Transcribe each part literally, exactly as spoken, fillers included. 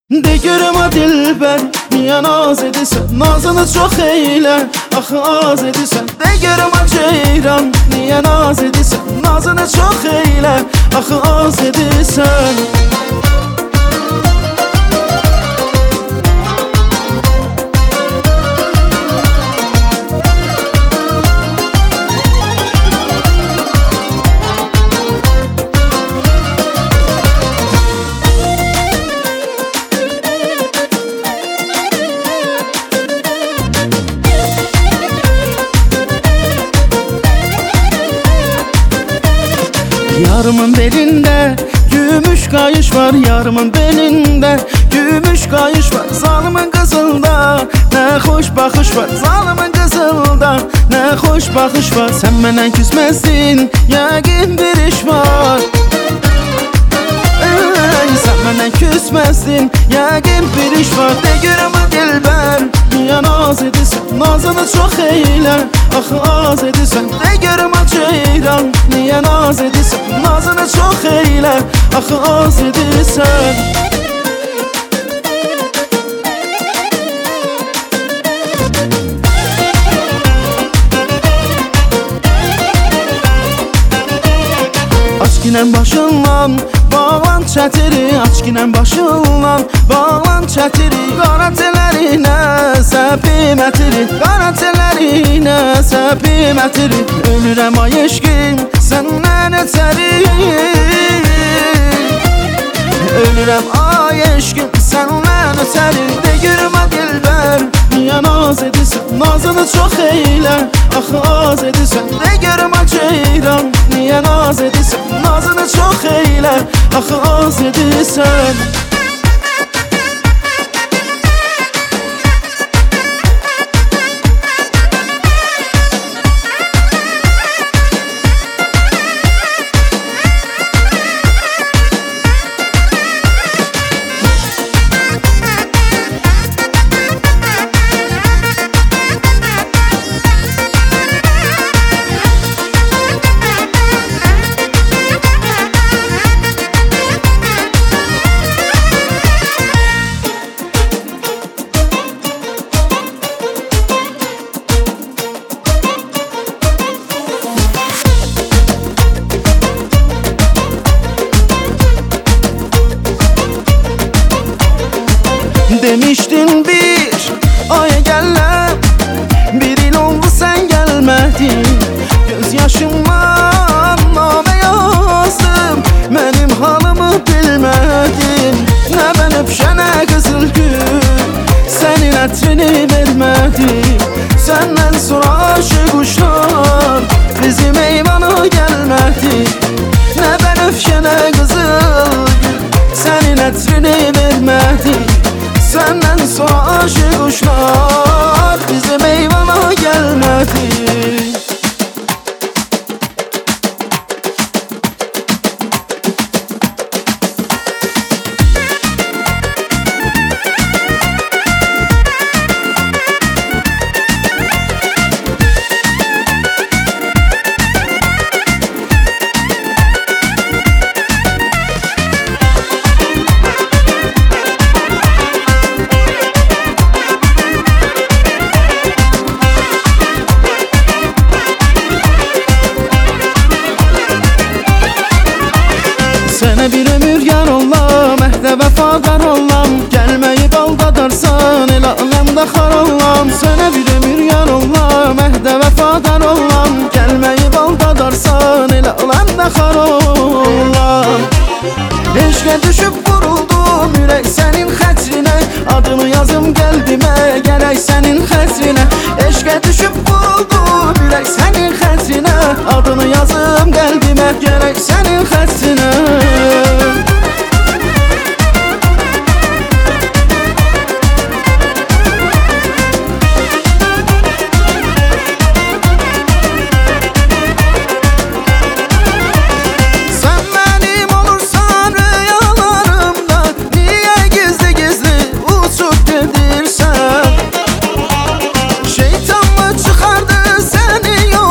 De görüm o dilber, niye naz edirsən? Nazını çox eylə, axı az edirsən. De görüm o ceyran, niye naz edirsən? Nazını çox eylə, axı az edirsən. Yarımın belinde gümüş kayış var, yarımın belinde gümüş kayış var. Zalimin kızılda ne hoş bakış var, zalimin kızılda ne hoş bakış var. Sen benden küsmezsin, yəqin bir iş var. Ey, sen benden küsmezsin, yəqin bir iş var. De görüm o dilber, niye naz edirsən? Nazını çox eylə, axı az edirsən. De görüm o ceyran, niye naz edirsən? Nazını çox eylə, axı az edirsən. Açkinən başından bağlan çətiri, açkinən başından bağlan çətiri. Qara telərinə səpim ətiri, qara telərinə səpim ətiri. Ölürəm ay eşqim səndən ötəri, ölürəm ay eşqim səndən ötəri. De görüm o dilber, niye naz edirsən? Nazını çox eylə, axı az edirsən. De görüm o ceyran, niye naz edirsən? Nazını çox eylə, axı az edirsən. Demiştin bir aya gələm, bir il oldu sən gəlmədin. Göz yaşımdan namə yazdım, mənim halımı bilmədin. Nə mən öpşənə qızıl gül, sənin ətrini vermədim. Səndən sonra aşıq uşlar bizim eyvana gəlmədi. Nə mən öpşənə qızıl gül, sənin ətrini vermədim. Senden sonra aşık kuşlar bizim eyvana gelmedi. Sənə bir ömür yar olam, əhdə vəfadar olam. Gəlməyib aldadarsan, elə aləmdə xar olam. Sənə bir ömür yar olam, əhdə vəfadar olam. Gəlməyib aldadarsan, elə aləmdə xar olam. Eşqə düşüb vuruldum, ürək sənin xətrinə. Adını yazım qəlbimə, gərək sənin xətrinə. Eşqə düşüb vuruldum, ürək sənin xətrinə. Adını yazım qəlbimə, gərək sənin xətrinə. Şeytanla çıxardı səni yol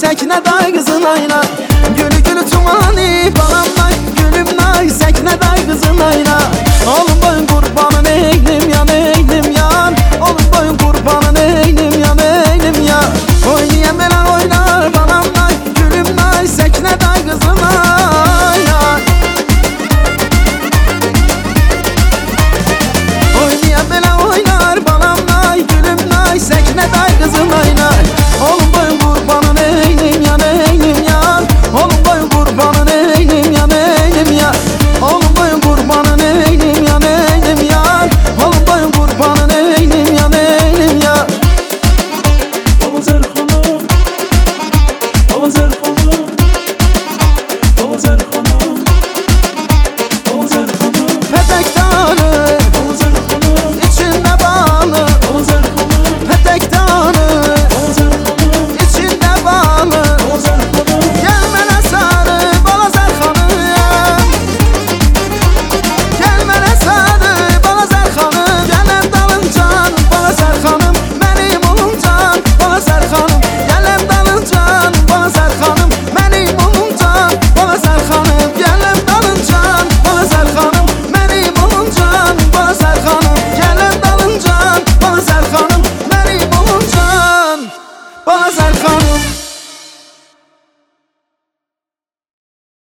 Səkinə day qızın ayla